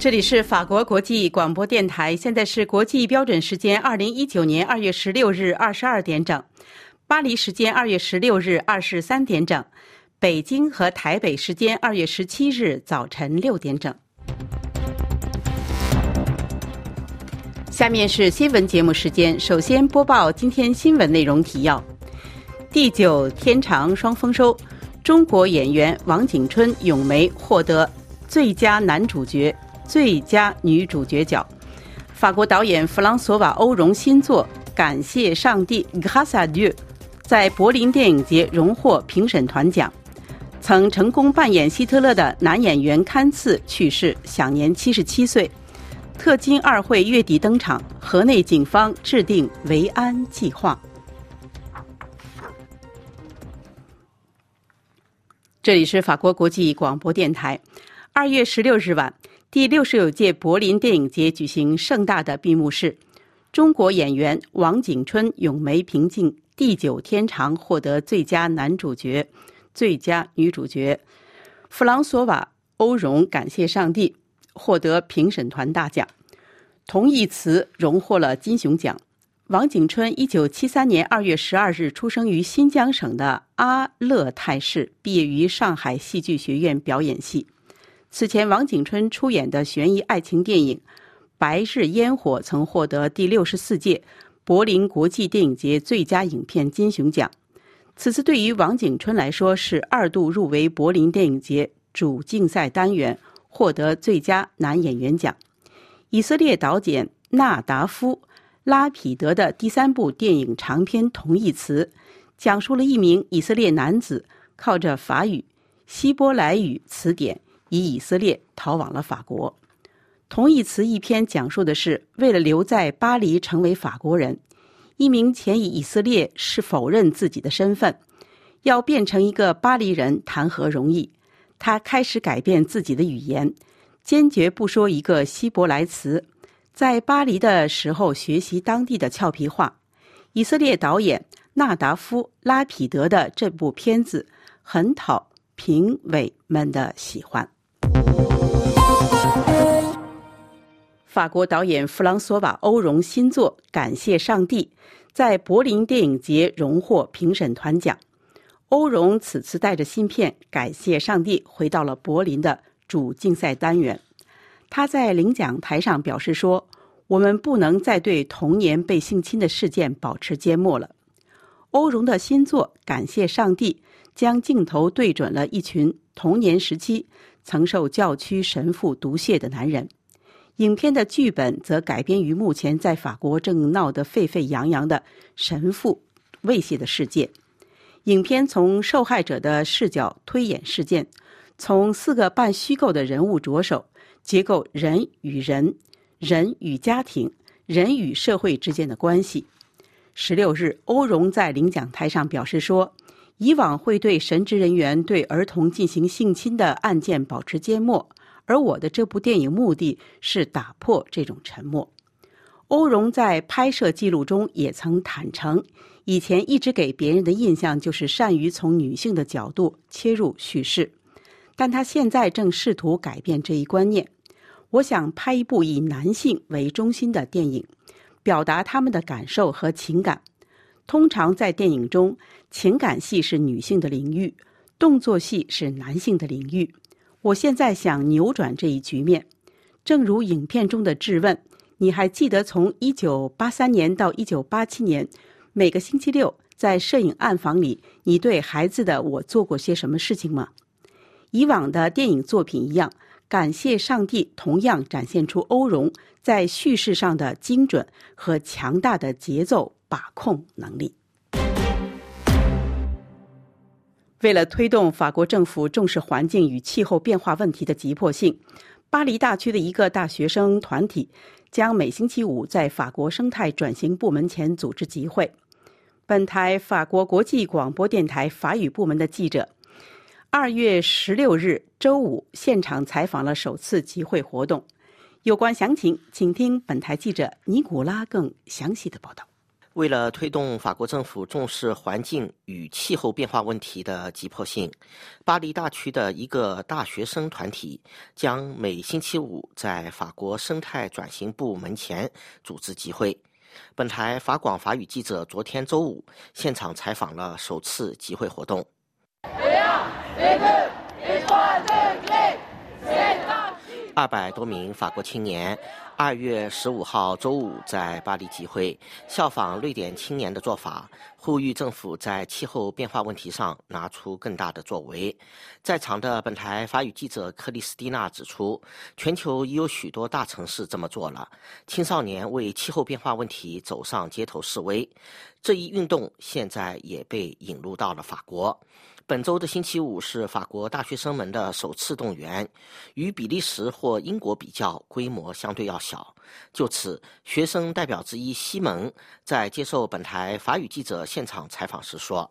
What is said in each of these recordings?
这里是法国国际广播电台，现在是国际标准时间2019年2月16日22点整，巴黎时间2月16日23点整，北京和台北时间2月17日早晨6点整。下面是新闻节目时间，首先播报今天新闻内容提要。第9天长双丰收，中国演员王景春、咏梅获得最佳男主角、最佳女主角奖。法国导演弗朗索瓦·欧容新作《感谢上帝》Grâce à Dieu 在柏林电影节荣获评审团奖。曾成功扮演希特勒的男演员堪茨去世，享年77岁。特金2会月底登场，河内警方制定维安计划。这里是法国国际广播电台。2月16日晚，第69届柏林电影节举行盛大的闭幕式。中国演员王景春、咏梅凭借《地久天长》获得最佳男主角、最佳女主角。弗朗索瓦·欧容《感谢上帝》获得评审团大奖。同义词荣获了金熊奖。王景春1973年2月12日出生于新疆省的阿勒泰市，毕业于上海戏剧学院表演系。此前王景春出演的悬疑爱情电影《白日焰火》曾获得第64届柏林国际电影节最佳影片金熊奖。此次对于王景春来说是2度入围柏林电影节主竞赛单元，获得最佳男演员奖。以色列导演纳达夫·拉皮德的第3部电影长篇同义词，讲述了一名以色列男子靠着法语、希伯来语词典以以色列逃往了法国。同义词一篇讲述的是为了留在巴黎成为法国人，一名前以色列是否认自己的身份，要变成一个巴黎人谈何容易。他开始改变自己的语言，坚决不说一个希伯来词，在巴黎的时候学习当地的俏皮话。以色列导演纳达夫·拉皮德的这部片子很讨评委们的喜欢。法国导演弗朗索瓦·欧容新作《感谢上帝》在柏林电影节荣获评审团奖。欧容此次带着新片《感谢上帝》回到了柏林的主竞赛单元。他在领奖台上表示说，我们不能再对童年被性侵的事件保持缄默了。欧容的新作《感谢上帝》将镜头对准了一群童年时期曾受教区神父毒械的男人。影片的剧本则改编于目前在法国正闹得沸沸扬扬的神父猥亵的事件。影片从受害者的视角推演事件，从4个半虚构的人物着手，结构人与人、人与家庭、人与社会之间的关系。16日，欧容在领奖台上表示说，以往会对神职人员对儿童进行性侵的案件保持缄默，而我的这部电影目的是打破这种沉默。欧容在拍摄记录中也曾坦诚，以前一直给别人的印象就是善于从女性的角度切入叙事，但他现在正试图改变这一观念。我想拍一部以男性为中心的电影，表达他们的感受和情感。通常在电影中，情感戏是女性的领域，动作戏是男性的领域。我现在想扭转这一局面。正如影片中的质问，你还记得从1983年到1987年，每个星期六在摄影暗房里，你对孩子的我做过些什么事情吗？以往的电影作品一样，感谢上帝同样展现出欧容在叙事上的精准和强大的节奏把控能力。为了推动法国政府重视环境与气候变化问题的急迫性，巴黎大区的一个大学生团体将每星期五在法国生态转型部门前组织集会。本台法国国际广播电台法语部门的记者2月16日周五现场采访了首次集会活动。有关详情，请听本台记者尼古拉更详细的报道。 为了推动法国政府重视环境与气候变化问题的急迫性，巴黎大区的一个大学生团体将每星期五在法国生态转型部门前组织集会。本台法广法语记者昨天周五现场采访了首次集会活动。200多名法国青年2月15号周五在巴黎集会，效仿瑞典青年的做法，呼吁政府在气候变化问题上拿出更大的作为。在场的本台法语记者克里斯蒂娜指出，全球已有许多大城市这么做了，青少年为气候变化问题走上街头示威，这一运动现在也被引入到了法国。本周的星期五是法国大学生们的首次动员，与比利时或英国比较，规模相对要小。就此，学生代表之一西蒙在接受本台法语记者现场采访时说：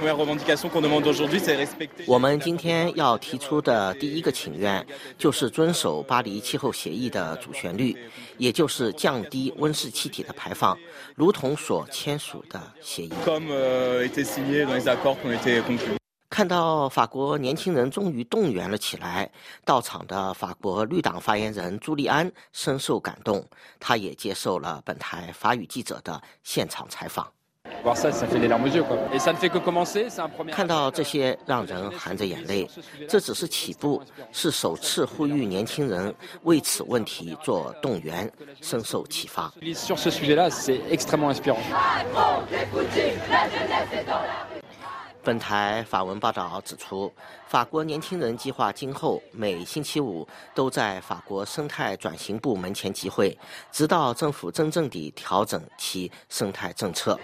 我们今天要提出的第一个请愿就是遵守巴黎气候协议的主旋律，也就是降低温室气体的排放，如同所签署的协议。看到法国年轻人终于动员了起来，到场的法国绿党发言人朱利安深受感动，他也接受了本台法语记者的现场采访。看到这些让人含着眼泪，这只是起步，是首次呼吁年轻人为此问题做动员，深受启发。本台法文报道指出，法国年轻人计划今后每星期五都在法国生态转型部门前集会，直到政府真正地调整其生态政策。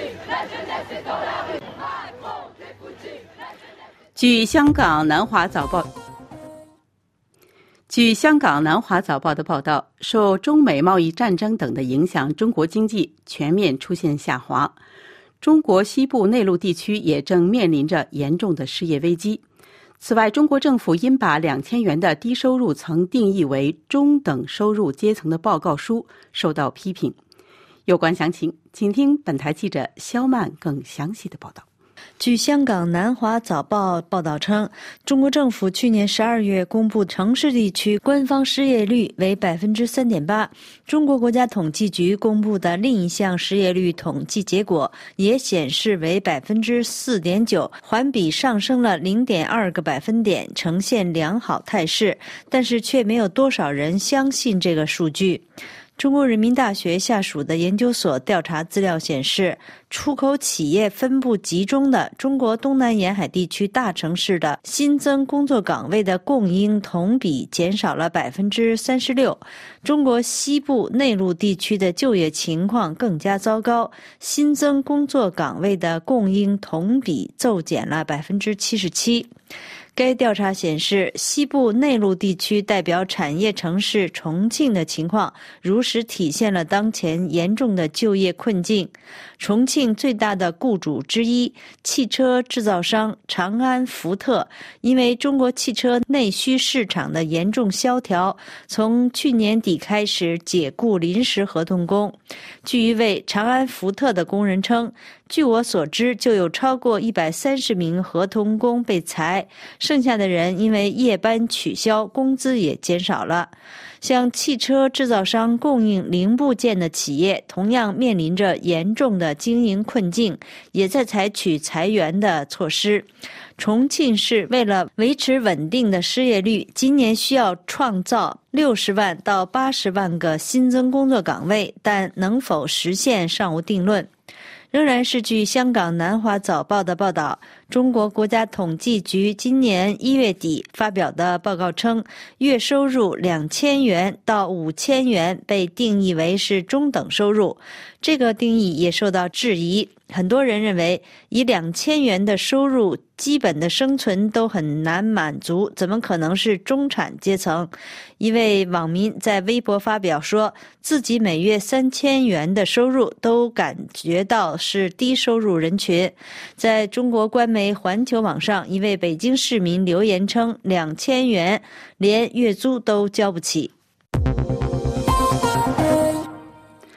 据香港南华早报的报道，受中美贸易战争等的影响，中国经济全面出现下滑。中国西部内陆地区也正面临着严重的失业危机。此外，中国政府因把2000元的低收入层定义为中等收入阶层的报告书受到批评。有关详情，请听本台记者肖曼更详细的报道。 据香港南华早报报道称，中国政府去年12月公布城市地区官方失业率为 3.8%。中国国家统计局公布的另一项失业率统计结果也显示为 4.9%， 环比上升了 0.2个百分点，呈现良好态势，但是却没有多少人相信这个数据。中国人民大学下属的研究所调查资料显示，出口企业分布集中的中国东南沿海地区大城市的新增工作岗位的供应同比减少了 36%。中国西部内陆地区的就业情况更加糟糕，新增工作岗位的供应同比骤减了 77%。该调查显示，西部内陆地区代表产业城市重庆的情况，如实体现了当前严重的就业困境。重庆最大的雇主之一，汽车制造商长安福特，因为中国汽车内需市场的严重萧条，从去年底开始解雇临时合同工。据一位长安福特的工人称，据我所知，就有超过130名合同工被裁，剩下的人因为夜班取消，工资也减少了。向汽车制造商供应零部件的企业同样面临着严重的经营困境，也在采取裁员的措施。重庆市为了维持稳定的失业率，今年需要创造60万到80万个新增工作岗位，但能否实现尚无定论。仍然是据香港南华早报的报道，中国国家统计局今年1月底发表的报告称，月收入2000元到5000元被定义为是中等收入，这个定义也受到质疑。很多人认为，以2000元的收入，基本的生存都很难满足，怎么可能是中产阶层？一位网民在微博发表说，自己每月3000元的收入都感觉到是低收入人群。在中国官媒环球网上，一位北京市民留言称，2000元连月租都交不起。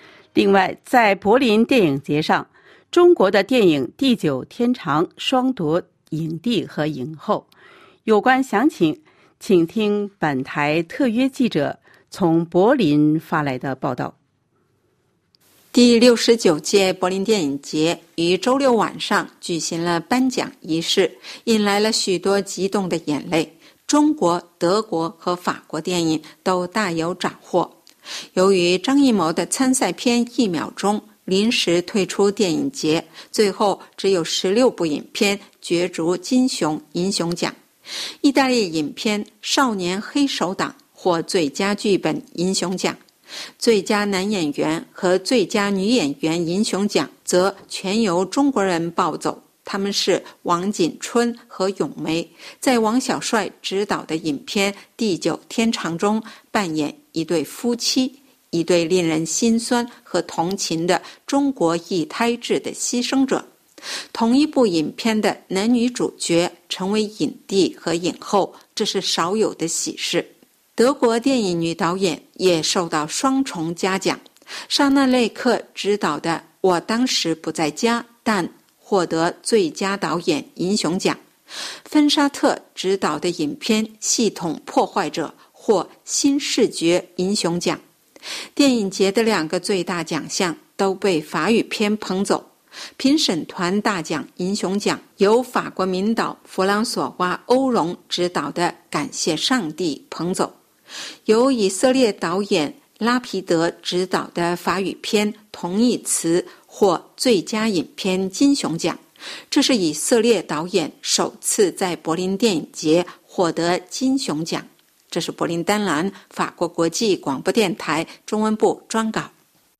另外，在柏林电影节上，中国的电影《地久天长》双夺影帝和影后。有关详情，请听本台特约记者从柏林发来的报道。 第69届柏林电影节于周六晚上举行了颁奖仪式，引来了许多激动的眼泪。中国、德国和法国电影都大有斩获。由于张艺谋的参赛片《1秒钟》临时退出电影节，最后只有16部影片角逐金熊银熊奖。意大利影片《少年黑手党》获最佳剧本银熊奖，最佳男演员和最佳女演员银熊奖则全由中国人抱走。他们是王景春和咏梅，在王小帅执导的影片《地久天长》中扮演一对夫妻，一对令人心酸和同情的中国一胎制的牺牲者。同一部影片的男女主角成为影帝和影后，这是少有的喜事。德国电影女导演也受到双重嘉奖，沙纳雷克执导的《我当时不在家，但》获得最佳导演银熊奖，芬沙特执导的影片《系统破坏者》获新视觉银熊奖。电影节的2个最大奖项都被法语片捧走。评审团大奖银熊奖由法国名导弗朗索瓦·欧容执导的《感谢上帝》捧走，由以色列导演拉皮德执导的法语片《同义词》获最佳影片金熊奖，这是以色列导演首次在柏林电影节获得金熊奖。这是柏林丹兰法国国际广播电台中文部专稿。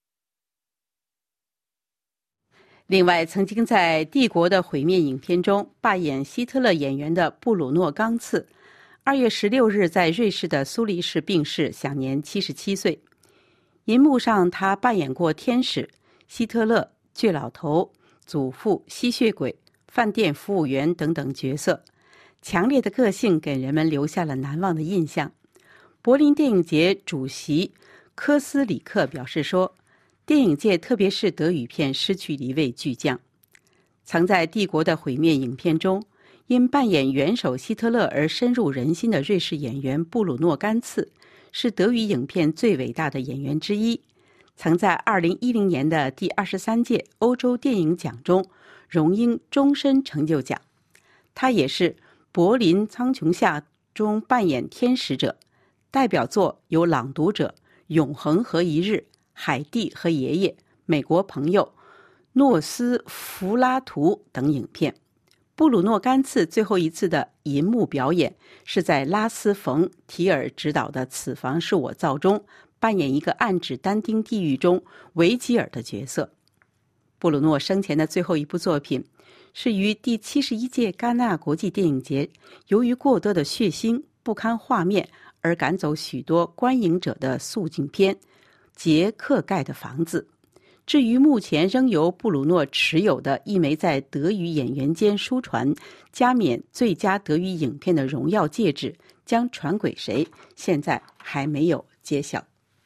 另外，曾经在《帝国的毁灭》影片中扮演希特勒演员的布鲁诺·冈茨，2月16日在瑞士的苏黎世病逝，享年77岁。银幕上，他扮演过天使、希特勒、倔老头、祖父、吸血鬼、饭店服务员等等角色，强烈的个性给人们留下了难忘的印象。柏林电影节主席科斯里克表示说，电影界特别是德语片失去了一位巨匠。曾在《帝国的毁灭》影片中因扮演元首希特勒而深入人心的瑞士演员布鲁诺·甘茨是德语影片最伟大的演员之一，曾在2010年的第23届欧洲电影奖中荣膺终身成就奖。他也是柏林苍穹下中扮演天使者，代表作有《朗读者》、永恒和一日、海蒂和爷爷、美国朋友、诺斯弗拉图等影片。布鲁诺·甘茨最后一次的银幕表演是在拉斯·冯·提尔执导的《此房是我造》中扮演一个暗指但丁地狱中维吉尔的角色。布鲁诺生前的最后一部作品是于第71届戛纳国际电影节由于过多的血腥不堪画面而赶走许多观影者的肃静片《杰克盖的房子》。至于目前仍由布鲁诺持有的一枚在德语演员间书传加冕最佳德语影片的荣耀戒指将传给谁，现在还没有揭晓。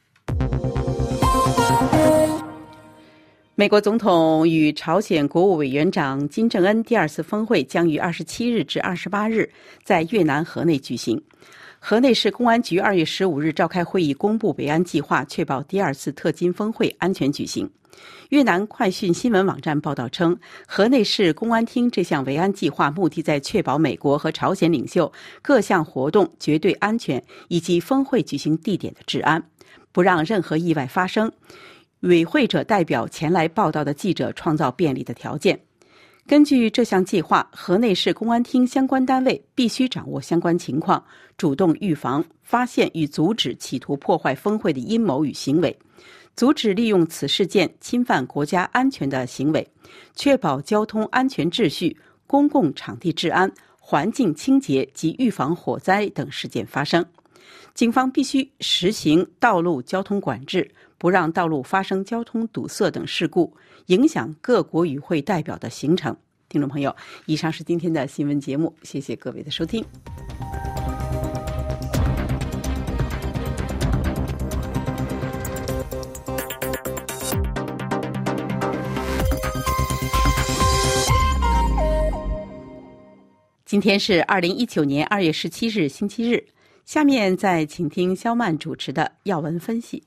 美国总统与朝鲜国务委员长金正恩第2次峰会将于27日至28日在越南河内举行。河内市公安局2月15日召开会议，公布维安计划，确保第2次特金峰会安全举行。越南快讯新闻网站报道称，河内市公安厅这项维安计划目的在确保美国和朝鲜领袖各项活动绝对安全以及峰会举行地点的治安，不让任何意外发生，与会者代表前来报道的记者创造便利的条件。根据这项计划，河内市公安厅相关单位必须掌握相关情况，主动预防、发现与阻止企图破坏峰会的阴谋与行为，阻止利用此事件侵犯国家安全的行为，确保交通安全秩序、公共场地治安、环境清洁及预防火灾等事件发生。警方必须实行道路交通管制，不让道路发生交通堵塞等事故，影响各国与会代表的行程。听众朋友，以上是今天的新闻节目，谢谢各位的收听。 今天是2019年2月17日，星期日。下面再请听肖曼主持的要闻分析。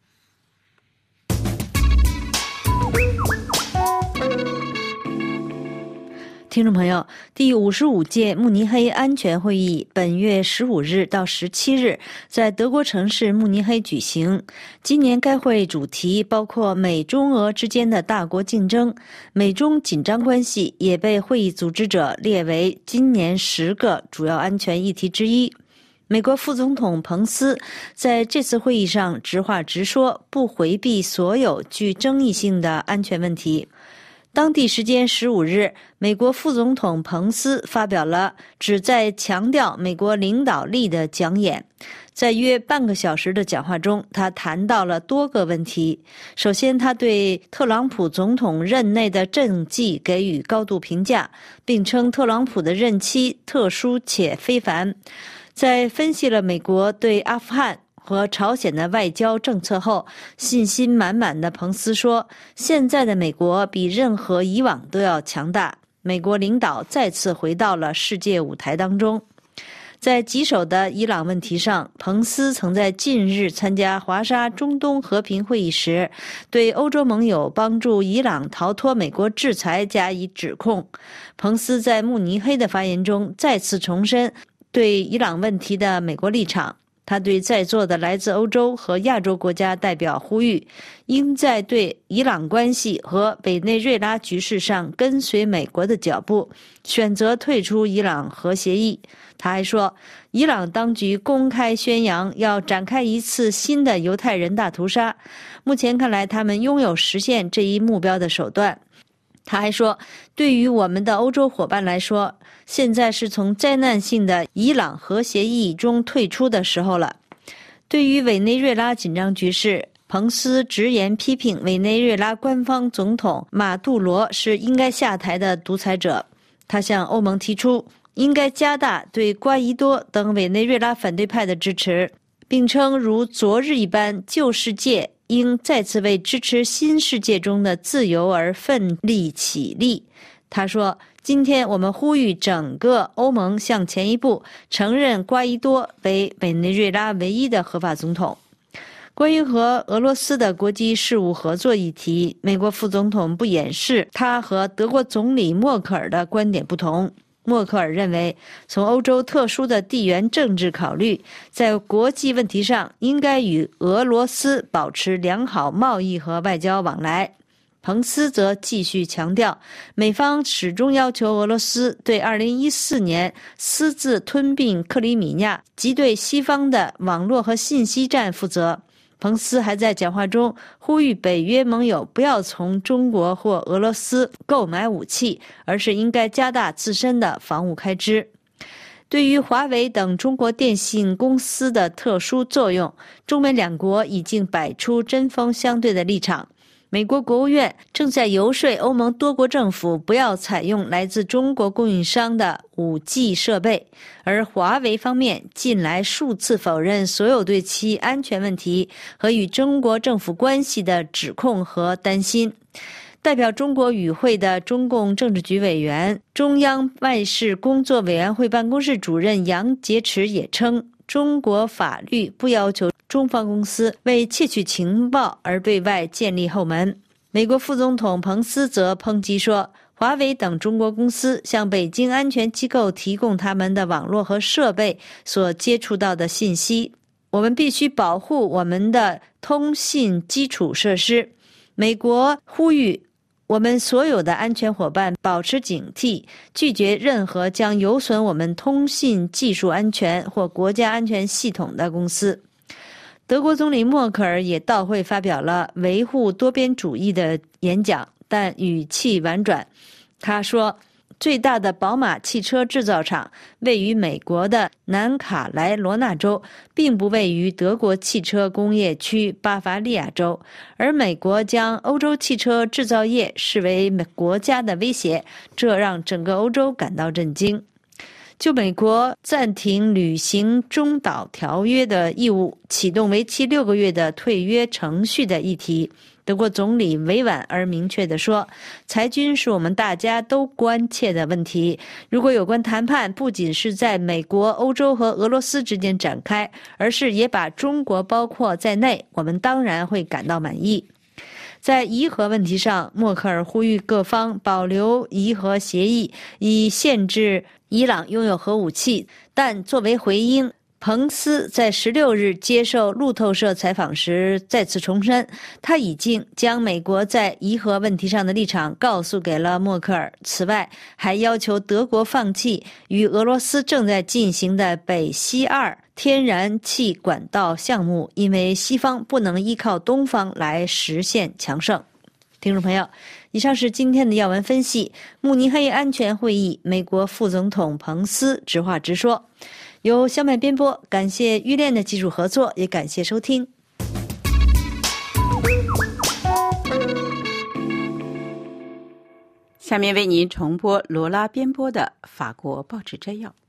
听众朋友，第55届慕尼黑安全会议本月15日到17日在德国城市慕尼黑举行。今年该会主题包括美中俄之间的大国竞争，美中紧张关系也被会议组织者列为今年10个主要安全议题之一。美国副总统彭斯在这次会议上直话直说，不回避所有具争议性的安全问题。当地时间15日，美国副总统彭斯发表了旨在强调美国领导力的讲演。在约半个小时的讲话中，他谈到了多个问题。首先，他对特朗普总统任内的政绩给予高度评价，并称特朗普的任期特殊且非凡。在分析了美国对阿富汗和朝鲜的外交政策后，信心满满的彭斯说，现在的美国比任何以往都要强大，美国领导再次回到了世界舞台当中。在棘手的伊朗问题上，彭斯曾在近日参加华沙中东和平会议时，对欧洲盟友帮助伊朗逃脱美国制裁加以指控。彭斯在慕尼黑的发言中再次重申对伊朗问题的美国立场。他对在座的来自欧洲和亚洲国家代表呼吁，应在对伊朗关系和委内瑞拉局势上跟随美国的脚步，选择退出伊朗核协议。他还说，伊朗当局公开宣扬要展开一次新的犹太人大屠杀，目前看来他们拥有实现这一目标的手段。他还说，对于我们的欧洲伙伴来说，现在是从灾难性的伊朗核协议中退出的时候了。对于委内瑞拉紧张局势，彭斯直言批评委内瑞拉官方总统马杜罗是应该下台的独裁者。他向欧盟提出应该加大对瓜伊多等委内瑞拉反对派的支持，并称如昨日一般，旧世界应再次为支持新世界中的自由而奋力起立。他说，今天我们呼吁整个欧盟向前一步，承认瓜伊多为委内瑞拉唯一的合法总统。关于和俄罗斯的国际事务合作议题，美国副总统不掩饰他和德国总理默克尔的观点不同。默克尔认为，从欧洲特殊的地缘政治考虑，在国际问题上应该与俄罗斯保持良好贸易和外交往来。彭斯则继续强调，美方始终要求俄罗斯对2014年私自吞并克里米亚及对西方的网络和信息战负责。彭斯还在讲话中呼吁北约盟友不要从中国或俄罗斯购买武器，而是应该加大自身的防务开支。对于华为等中国电信公司的特殊作用，中美两国已经摆出针锋相对的立场。美国国务院正在游说欧盟多国政府不要采用来自中国供应商的 5G 设备，而华为方面近来数次否认所有对其安全问题和与中国政府关系的指控和担心。代表中国与会的中共政治局委员、中央外事工作委员会办公室主任杨洁篪也称，中国法律不要求中方公司为窃取情报而对外建立后门。美国副总统彭斯则抨击说，华为等中国公司向北京安全机构提供他们的网络和设备所接触到的信息。我们必须保护我们的通信基础设施。美国呼吁我们所有的安全伙伴保持警惕，拒绝任何将有损我们通信技术安全或国家安全系统的公司。德国总理默克尔也到会发表了维护多边主义的演讲，但语气婉转。他说，最大的宝马汽车制造厂位于美国的南卡莱罗纳州，并不位于德国汽车工业区巴伐利亚州，而美国将欧洲汽车制造业视为国家的威胁，这让整个欧洲感到震惊。就美国暂停履行中导条约的义务，启动为期6个月的退约程序的议题， 德国总理委婉而明确地说，裁军是我们大家都关切的问题。如果有关谈判不仅是在美国、欧洲和俄罗斯之间展开，而是也把中国包括在内，我们当然会感到满意。在伊核问题上，默克尔呼吁各方保留伊核协议，以限制伊朗拥有核武器。但作为回应，彭斯在16日接受路透社采访时再次重申，他已经将美国在伊核问题上的立场告诉给了默克尔。此外，还要求德国放弃与俄罗斯正在进行的北溪2天然气管道项目，因为西方不能依靠东方来实现强盛。听众朋友，以上是今天的要闻分析。慕尼黑安全会议，美国副总统彭斯直话直说。由小麦编播，感谢玉链的技术合作，也感谢收听。 下面为您重播罗拉编播的法国报纸摘要。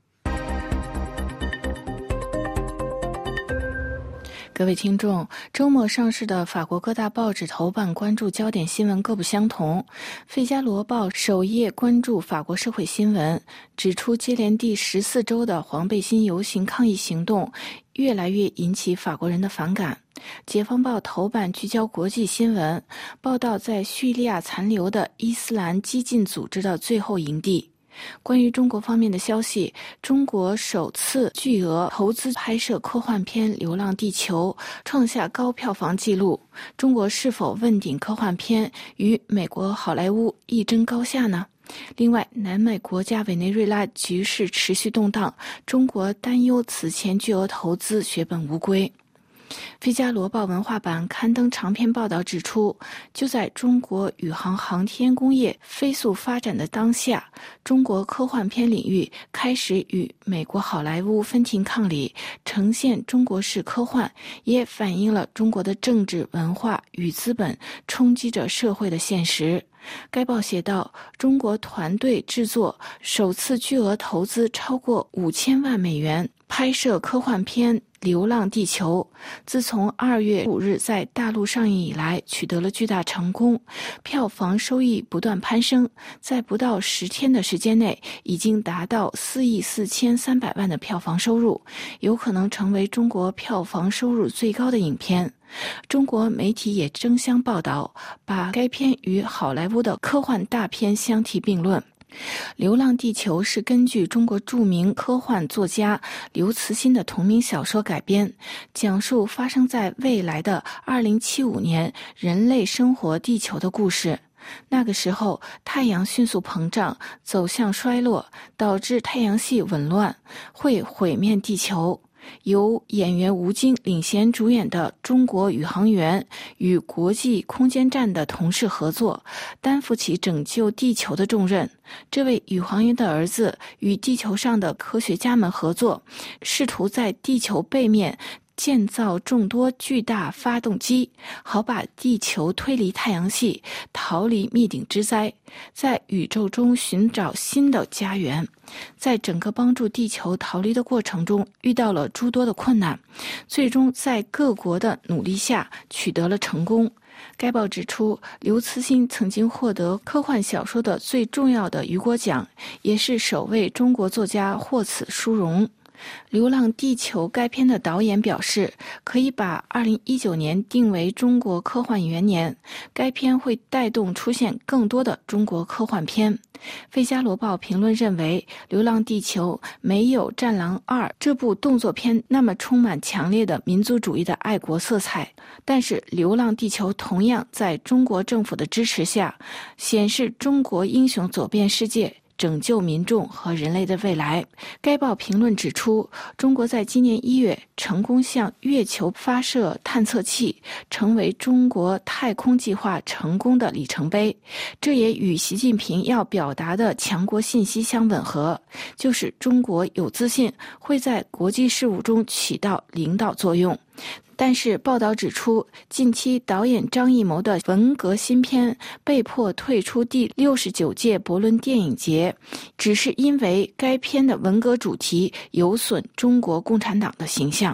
各位听众，周末上市的法国各大报纸头版关注焦点新闻各不相同。《费加罗报》首页关注法国社会新闻，指出接连第14周的黄背心游行抗议行动越来越引起法国人的反感。《解放报》头版聚焦国际新闻，报道在叙利亚残留的伊斯兰激进组织的最后营地。关于中国方面的消息，中国首次巨额投资拍摄科幻片《流浪地球》，创下高票房纪录。中国是否问鼎科幻片，与美国好莱坞一争高下呢？另外，南美国家委内瑞拉局势持续动荡，中国担忧此前巨额投资血本无归。《费加罗报》文化版刊登长篇报道指出，就在中国宇航航天工业飞速发展的当下，中国科幻片领域开始与美国好莱坞分庭抗礼，呈现中国式科幻，也反映了中国的政治文化与资本冲击着社会的现实。该报写道，中国团队制作首次巨额投资超过5000万美元，拍摄科幻片《流浪地球》，自从2月5日在大陆上映以来，取得了巨大成功，票房收益不断攀升，在不到10天的时间内，已经达到4亿4300万的票房收入，有可能成为中国票房收入最高的影片。中国媒体也争相报道，把该片与好莱坞的科幻大片相提并论。《流浪地球》是根据中国著名科幻作家刘慈欣的同名小说改编，讲述发生在未来的2075年人类生活地球的故事。那个时候，太阳迅速膨胀，走向衰落，导致太阳系紊乱，会毁灭地球。由演员吴京领衔主演的中国宇航员与国际空间站的同事合作，担负起拯救地球的重任。这位宇航员的儿子与地球上的科学家们合作，试图在地球背面建造众多巨大发动机，好把地球推离太阳系，逃离灭顶之灾，在宇宙中寻找新的家园。在整个帮助地球逃离的过程中，遇到了诸多的困难，最终在各国的努力下取得了成功。该报指出，刘慈欣曾经获得科幻小说的最重要的雨果奖，也是首位中国作家获此殊荣。《流浪地球》该片的导演表示，可以把2019年定为中国科幻元年，该片会带动出现更多的中国科幻片。《费加罗报》评论认为，《流浪地球》没有《战狼2》这部动作片那么充满强烈的民族主义的爱国色彩，但是《流浪地球》同样在中国政府的支持下，显示中国英雄走遍世界，拯救民众和人类的未来。该报评论指出，中国在今年1月成功向月球发射探测器，成为中国太空计划成功的里程碑。这也与习近平要表达的强国信息相吻合，就是中国有自信会在国际事务中起到领导作用。但是报道指出，近期导演张艺谋的文革新片被迫退出第69届柏林电影节，只是因为该片的文革主题有损中国共产党的形象。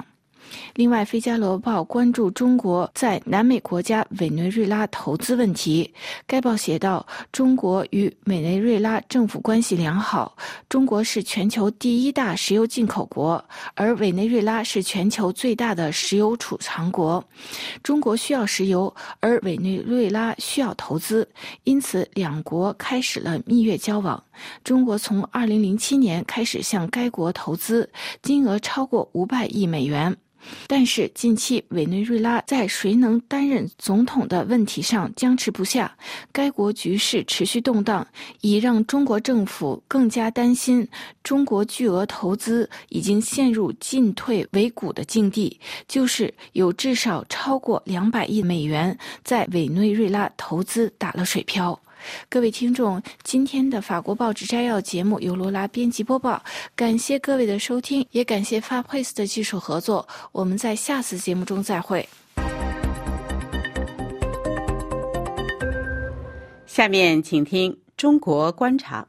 另外，《费加罗报》关注中国在南美国家委内瑞拉投资问题。该报写道，中国与委内瑞拉政府关系良好，中国是全球第一大石油进口国，而委内瑞拉是全球最大的石油储藏国。中国需要石油，而委内瑞拉需要投资，因此两国开始了蜜月交往。中国从2007年开始向该国投资，金额超过500亿美元。但是近期委内瑞拉在谁能担任总统的问题上僵持不下，该国局势持续动荡，已让中国政府更加担心中国巨额投资已经陷入进退维谷的境地，就是有至少超过200亿美元在委内瑞拉投资打了水漂。各位听众，今天的法国报纸摘要节目由罗拉编辑播报，感谢各位的收听，也感谢FAPRIS的技术合作。我们在下次节目中再会。 下面请听中国观察。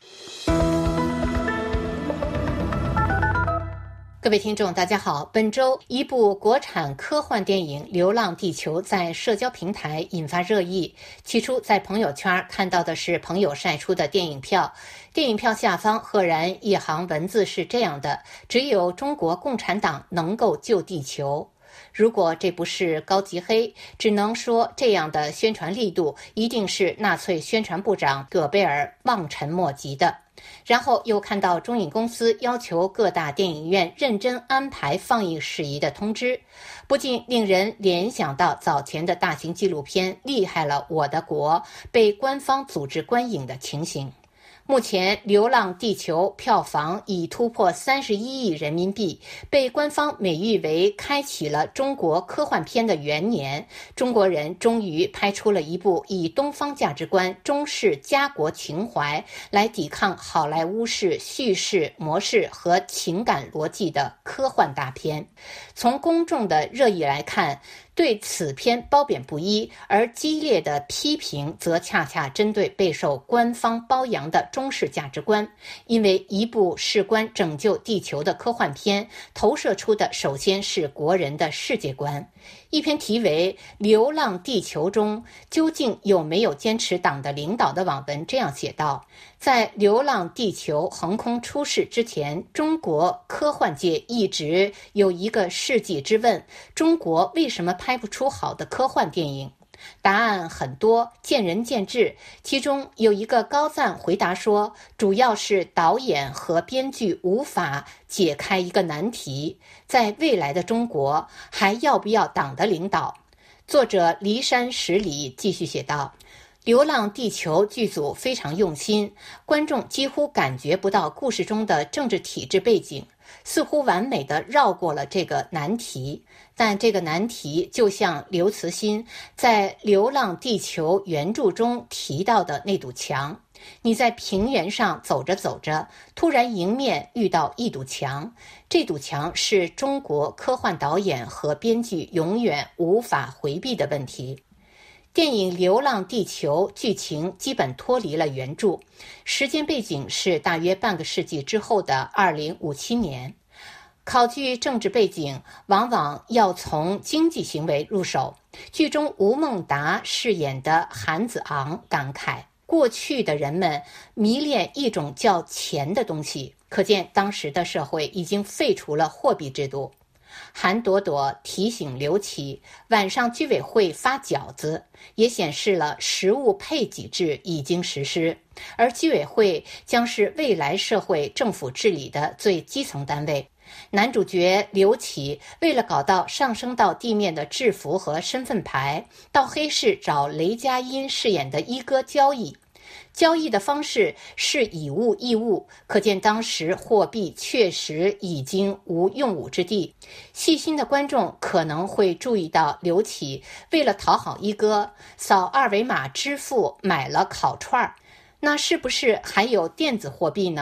各位听众大家好，本周一部国产科幻电影《流浪地球》在社交平台引发热议。起初在朋友圈看到的是朋友晒出的电影票，电影票下方赫然一行文字是这样的：只有中国共产党能够救地球。如果这不是高级黑，只能说这样的宣传力度一定是纳粹宣传部长戈贝尔望尘莫及的。然后又看到中影公司要求各大电影院认真安排放映事宜的通知，不禁令人联想到早前的大型纪录片《厉害了我的国》被官方组织观影的情形。目前《流浪地球》票房已突破31亿人民币，被官方美誉为开启了中国科幻片的元年。中国人终于拍出了一部以东方价值观、中式家国情怀来抵抗好莱坞式叙事模式和情感逻辑的科幻大片。从公众的热议来看，对此片褒贬不一，而激烈的批评则恰恰针对备受官方褒扬的中式价值观。因为一部事关拯救地球的科幻片，投射出的首先是国人的世界观。一篇题为《流浪地球》中究竟有没有坚持党的领导的网文这样写道：在《流浪地球》横空出世之前，中国科幻界一直有一个世纪之问：中国为什么拍不出好的科幻电影？答案很多，见仁见智。其中有一个高赞回答说，主要是导演和编剧无法解开一个难题：在未来的中国，还要不要党的领导？作者骊山十里继续写道：流浪地球剧组非常用心，观众几乎感觉不到故事中的政治体制背景，似乎完美地绕过了这个难题。但这个难题就像刘慈欣在《流浪地球》原著中提到的那堵墙，你在平原上走着走着，突然迎面遇到一堵墙，这堵墙是中国科幻导演和编剧永远无法回避的问题。电影《流浪地球》剧情基本脱离了原著，时间背景是大约半个世纪之后的2057年。考据政治背景，往往要从经济行为入手。剧中吴孟达饰演的韩子昂感慨，过去的人们迷恋一种叫钱的东西，可见当时的社会已经废除了货币制度。韩朵朵提醒刘琦，晚上居委会发饺子，也显示了食物配给制已经实施，而居委会将是未来社会政府治理的最基层单位。男主角刘琦为了搞到上升到地面的制服和身份牌，到黑市找雷佳音饰演的一哥交易。交易的方式是以物易物，可见当时货币确实已经无用武之地。细心的观众可能会注意到，刘琦为了讨好一哥，扫二维码支付买了烤串儿。那是不是还有电子货币呢？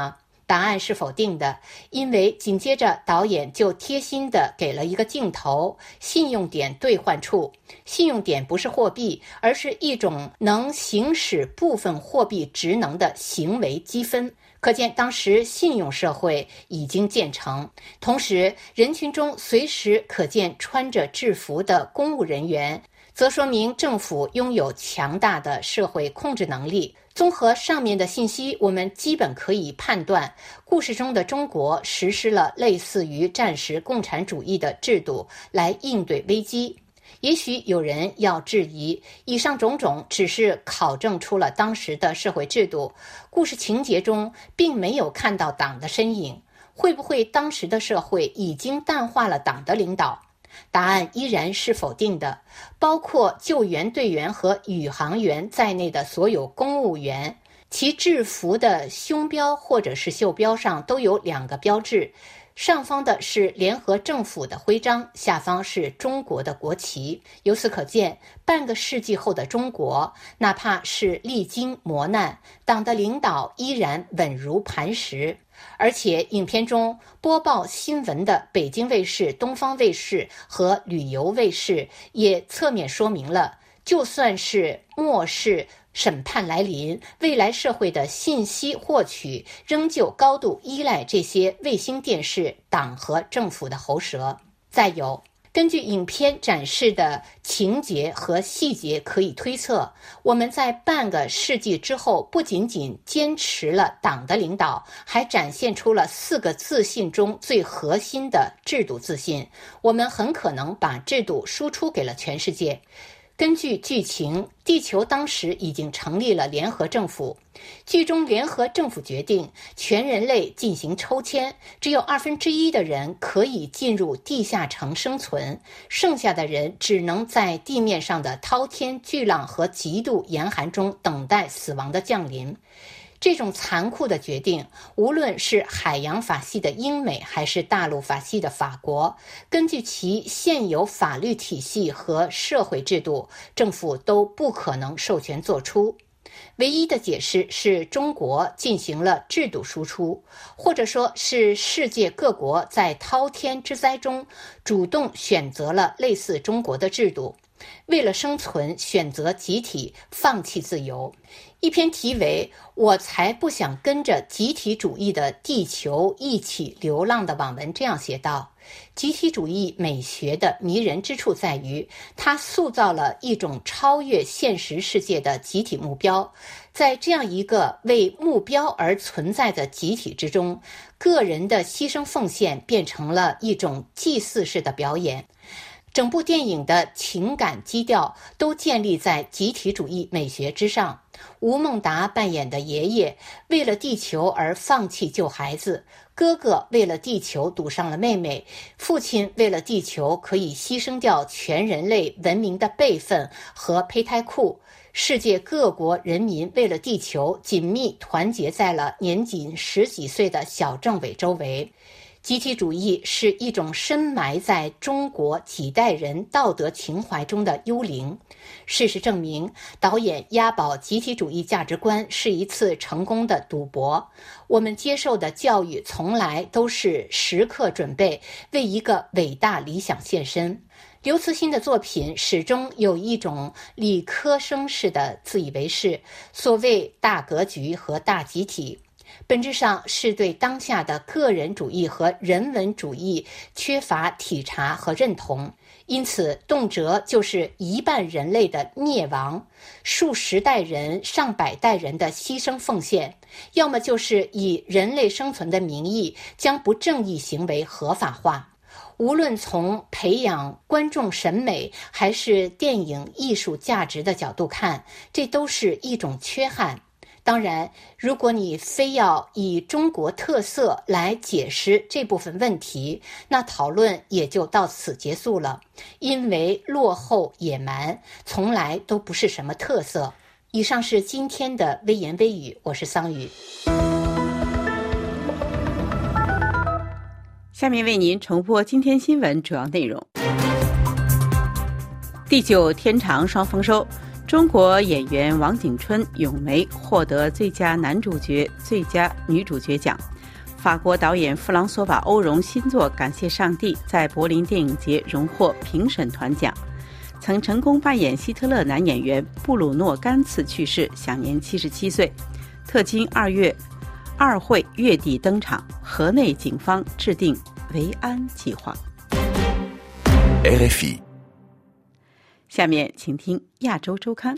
答案是否定的，因为紧接着导演就贴心地给了一个镜头，信用点兑换处。信用点不是货币，而是一种能行使部分货币职能的行为积分。可见当时信用社会已经建成，同时人群中随时可见穿着制服的公务人员，则说明政府拥有强大的社会控制能力。综合上面的信息，我们基本可以判断，故事中的中国实施了类似于战时共产主义的制度来应对危机。也许有人要质疑，以上种种只是考证出了当时的社会制度，故事情节中并没有看到党的身影，会不会当时的社会已经淡化了党的领导？答案依然是否定的。包括救援队员和宇航员在内的所有公务员，其制服的胸标或者是袖标上都有2个标志，上方的是联合政府的徽章，下方是中国的国旗。由此可见，半个世纪后的中国，哪怕是历经磨难，党的领导依然稳如磐石。而且影片中播报新闻的北京卫视、东方卫视和旅游卫视也侧面说明了，就算是末世审判来临，未来社会的信息获取仍旧高度依赖这些卫星电视、党和政府的喉舌。再有，根据影片展示的情节和细节可以推测，我们在半个世纪之后不仅仅坚持了党的领导，还展现出了4个自信中最核心的制度自信。我们很可能把制度输出给了全世界。根据剧情，地球当时已经成立了联合政府。剧中联合政府决定全人类进行抽签，只有1/2的人可以进入地下城生存，剩下的人只能在地面上的滔天巨浪和极度严寒中等待死亡的降临。这种残酷的决定，无论是海洋法系的英美还是大陆法系的法国，根据其现有法律体系和社会制度，政府都不可能授权做出。唯一的解释是中国进行了制度输出，或者说是世界各国在滔天之灾中主动选择了类似中国的制度，为了生存选择集体放弃自由。一篇题为《我才不想跟着集体主义的地球一起流浪》的网文这样写道：集体主义美学的迷人之处在于，它塑造了一种超越现实世界的集体目标。在这样一个为目标而存在的集体之中，个人的牺牲奉献变成了一种祭祀式的表演。整部电影的情感基调都建立在集体主义美学之上。吴孟达扮演的爷爷为了地球而放弃救孩子，哥哥为了地球赌上了妹妹，父亲为了地球可以牺牲掉全人类文明的辈分和胚胎库，世界各国人民为了地球紧密团结在了年仅10几岁的小政委周围。集体主义是一种深埋在中国几代人道德情怀中的幽灵。事实证明，导演押宝集体主义价值观是一次成功的赌博。我们接受的教育从来都是时刻准备为一个伟大理想献身。刘慈欣的作品始终有一种理科生式的自以为是，所谓大格局和大集体，本质上是对当下的个人主义和人文主义缺乏体察和认同，因此动辄就是1半人类的灭亡，数十代人、上百代人的牺牲奉献，要么就是以人类生存的名义将不正义行为合法化。无论从培养观众审美还是电影艺术价值的角度看，这都是一种缺憾。当然，如果你非要以中国特色来解释这部分问题，那讨论也就到此结束了，因为落后野蛮从来都不是什么特色。以上是今天的微言微语，我是桑宇。 下面为您重播今天新闻主要内容。地久天长双丰收，中国演员王景春、咏梅获得最佳男主角、最佳女主角奖。 法国导演弗朗索瓦·欧容新作《感谢上帝》在柏林电影节荣获评审团奖。曾成功扮演希特勒男演员布鲁诺·甘茨去世，享年77岁。特金2会月底登场，河内警方制定维安计划。 RFI。 下面请听亚洲周刊。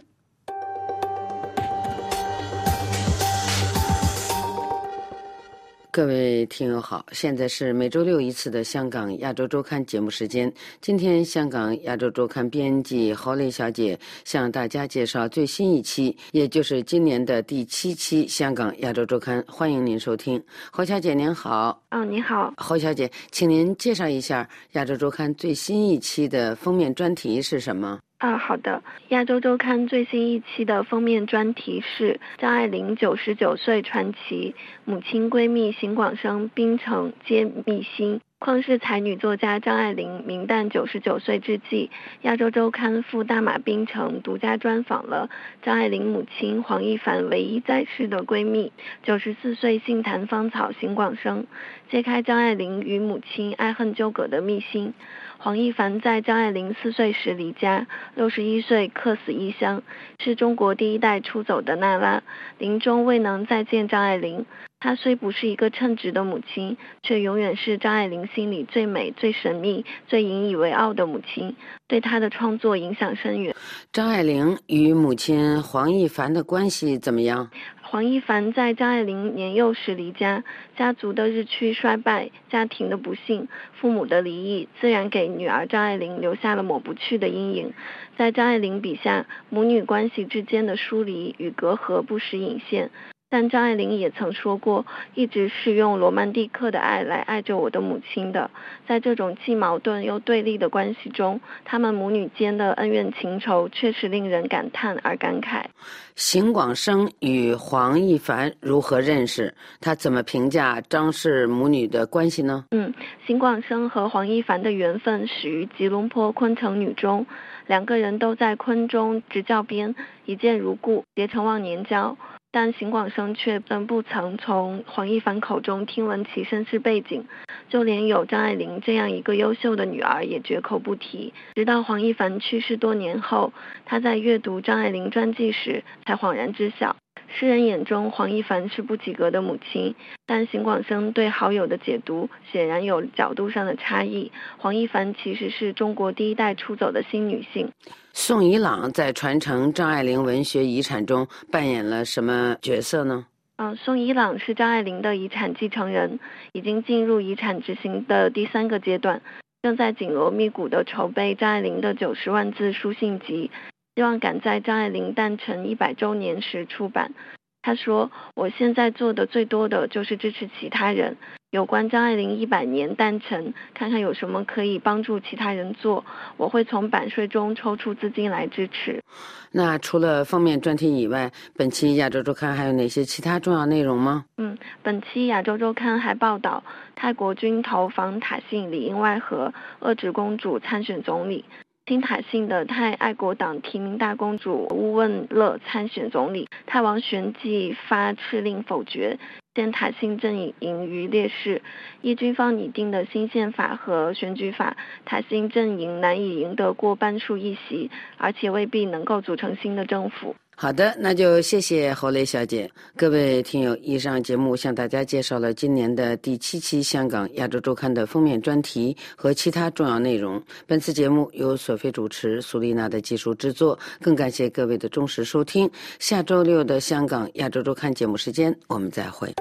各位听友好，现在是每周六一次的香港亚洲周刊节目时间。今天香港亚洲周刊编辑侯蕾小姐向大家介绍最新一期，也就是今年的第7期香港亚洲周刊，欢迎您收听。侯小姐您好。 你好。 侯小姐，请您介绍一下亚洲周刊最新一期的封面专题是什么？ 好的。亚洲周刊最新一期的封面专题是张爱玲99岁传奇，母亲闺蜜邢广生、槟城揭秘辛。旷世才女作家张爱玲明旦99岁之际，亚洲周刊赴大马槟城独家专访了张爱玲母亲黄亦凡唯一在世的闺蜜94岁杏坛芳草邢广生，揭开张爱玲与母亲爱恨纠葛的秘辛。黄亦凡在张爱玲4岁时离家，61岁客死异乡，是中国第一代出走的娜拉，临终未能再见张爱玲。她虽不是一个称职的母亲，却永远是张爱玲心里最美、最神秘、最引以为傲的母亲，对她的创作影响深远。 张爱玲与母亲黄亦凡的关系怎么样？ 黄亦凡在张爱玲年幼时离家，家族的日趋衰败，家庭的不幸，父母的离异，自然给女儿张爱玲留下了抹不去的阴影。在张爱玲笔下，母女关系之间的疏离与隔阂不时隐现。但张爱玲也曾说过，一直是用罗曼蒂克的爱来爱着我的母亲的。在这种既矛盾又对立的关系中，她们母女间的恩怨情仇确实令人感叹而感慨。 邢广生与黄亦凡如何认识？他怎么评价张氏母女的关系呢？ 邢广生和黄亦凡的缘分始于吉隆坡昆城女中，两个人都在昆中执教编，一见如故，结成忘年交。但邢广生却不曾从黄亦凡口中听闻其身世背景，就连有张爱玲这样一个优秀的女儿也绝口不提。直到黄亦凡去世多年后，他在阅读张爱玲传记时才恍然知晓，世人眼中黄亦凡是不及格的母亲，但邢广生对好友的解读显然有角度上的差异。黄亦凡其实是中国第一代出走的新女性。 宋怡朗在传承张爱玲文学遗产中扮演了什么角色呢？ 宋怡朗是张爱玲的遗产继承人，已经进入遗产执行的第3个阶段，正在紧锣密鼓地筹备张爱玲的90万字书信集，希望赶在张爱玲诞辰100周年时出版。他说，我现在做的最多的就是支持其他人，有关张爱玲100年诞辰，看看有什么可以帮助其他人做，我会从版税中抽出资金来支持。 那除了封面专题以外，本期亚洲周刊还有哪些其他重要内容吗？ 本期亚洲周刊还报道，泰国军投防塔信里应外合，遏制公主参选总理。亲塔信的泰爱国党提名大公主乌汶乐参选总理，泰王旋即发敕令否决，现塔信阵营于劣势。依军方拟定的新宪法和选举法，塔信阵营难以赢得过半数议席，而且未必能够组成新的政府。 好的，那就谢谢侯蕾小姐。各位听友，以上节目向大家介绍了今年的第7期香港亚洲周刊的封面专题和其他重要内容。本次节目由索菲主持，苏丽娜的技术制作，更感谢各位的忠实收听。下周6的香港亚洲周刊节目时间，我们再会。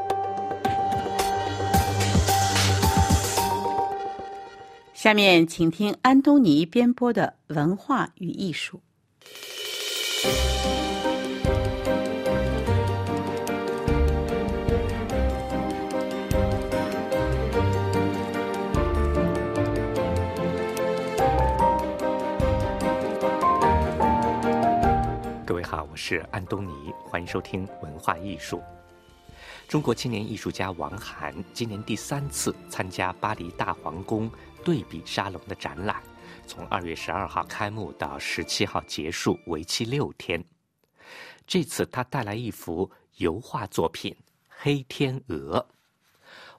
下面请听安东尼编播的文化与艺术。 各位好，我是安东尼，欢迎收听文化艺术。中国青年艺术家王涵今年第3次参加巴黎大皇宫对比沙龙的展览，从2月12号开幕到17号结束，为期6天。这次他带来一幅油画作品《黑天鹅》。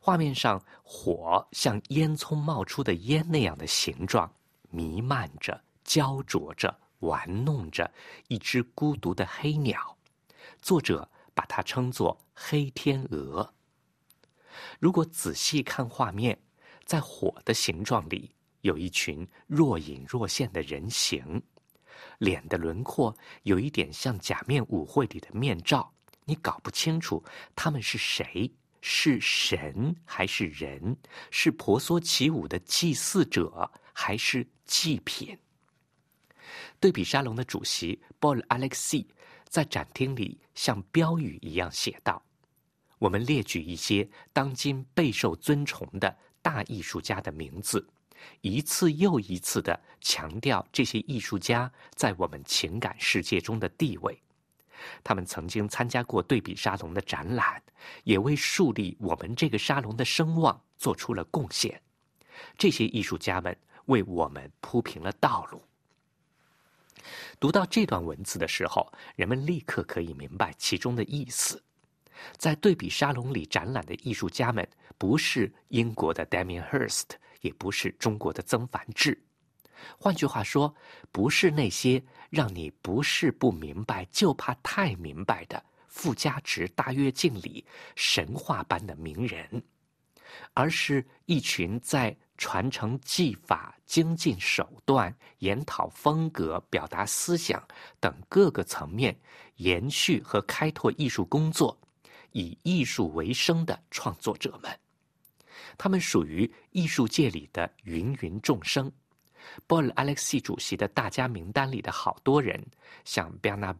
画面上火像烟囱冒出的烟那样的形状，弥漫着、焦灼着、玩弄着一只孤独的黑鸟。作者把它称作黑天鹅。如果仔细看画面，在火的形状里有一群若隐若现的人形，脸的轮廓有一点像假面舞会里的面罩，你搞不清楚他们是谁，是神还是人，是婆娑起舞的祭祀者还是祭品。对比沙龙的主席 Paul Alexis 在展厅里像标语一样写道：我们列举一些当今备受尊崇的大艺术家的名字，一次又一次地强调这些艺术家在我们情感世界中的地位。他们曾经参加过对比沙龙的展览，也为树立我们这个沙龙的声望做出了贡献。这些艺术家们为我们铺平了道路。读到这段文字的时候，人们立刻可以明白其中的意思。在对比沙龙里展览的艺术家们，不是英国的 Damien Hirst， 也不是中国的曾梵志。换句话说，不是那些让你不是不明白就怕太明白的富家值大跃进里神话般的名人，而是一群在传承技法、精进手段、研讨风格、表达思想等各个层面延续和开拓艺术工作，以艺术为生的创作者们。他们属于艺术界里的芸芸众生。Paul Alexis 主席的大家名单里的好多人，像 Bernard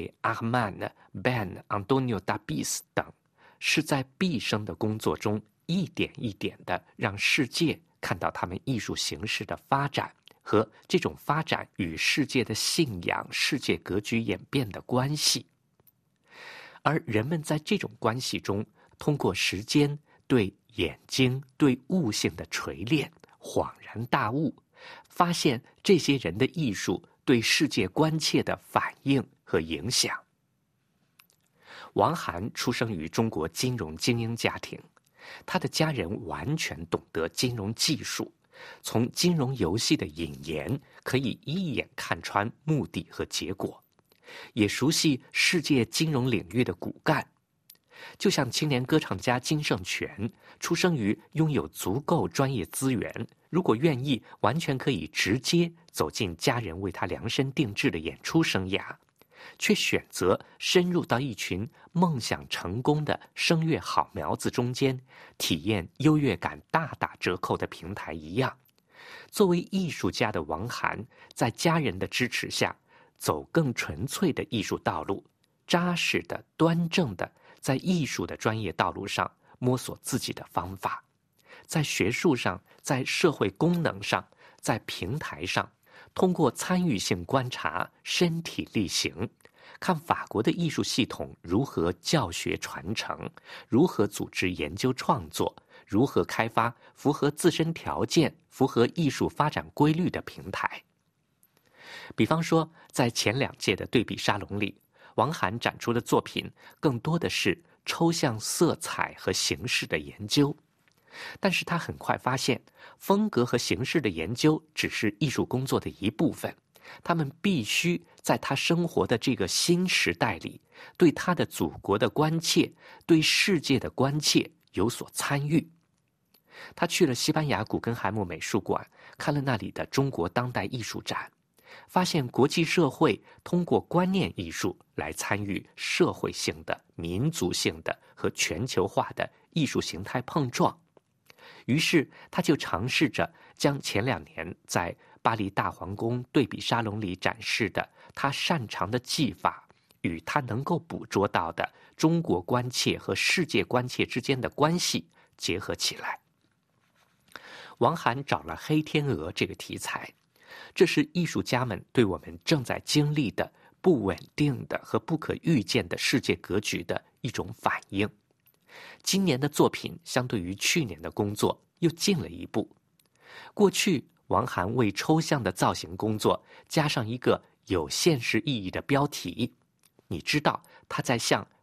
Buffet、Armand、Ben、Antonio Davis 等，是在毕生的工作中一点一点地让世界看到他们艺术形式的发展和这种发展与世界的信仰、世界格局演变的关系。而人们在这种关系中，通过时间对眼睛、对悟性的锤炼，恍然大悟，发现这些人的艺术对世界关切的反应和影响。王涵出生于中国金融精英家庭，他的家人完全懂得金融技术，从金融游戏的引言可以一眼看穿目的和结果，也熟悉世界金融领域的骨干。就像青年歌唱家金圣权，出生于拥有足够专业资源，如果愿意，完全可以直接走进家人为他量身定制的演出生涯，却选择深入到一群梦想成功的声乐好苗子中间，体验优越感大打折扣的平台一样。作为艺术家的王涵，在家人的支持下，走更纯粹的艺术道路，扎实的、端正的在艺术的专业道路上摸索自己的方法，在学术上，在社会功能上，在平台上，通过参与性观察，身体力行，看法国的艺术系统如何教学传承，如何组织研究创作，如何开发符合自身条件、符合艺术发展规律的平台。比方说，在前2届的对比沙龙里，王涵展出的作品更多的是抽象色彩和形式的研究，但是他很快发现，风格和形式的研究只是艺术工作的一部分，他们必须在他生活的这个新时代里，对他的祖国的关切，对世界的关切有所参与。他去了西班牙古根海姆美术馆，看了那里的中国当代艺术展，发现国际社会通过观念艺术来参与社会性的、民族性的和全球化的艺术形态碰撞。于是他就尝试着将前2年在巴黎大皇宫对比沙龙里展示的他擅长的技法，与他能够捕捉到的中国关切和世界关切之间的关系结合起来。王涵找了黑天鹅这个题材，这是艺术家们对我们正在经历的不稳定的和不可预见的世界格局的一种反应。今年的作品相对于去年的工作又进了一步。过去王涵为抽象的造型工作加上一个有现实意义的标题，你知道他在向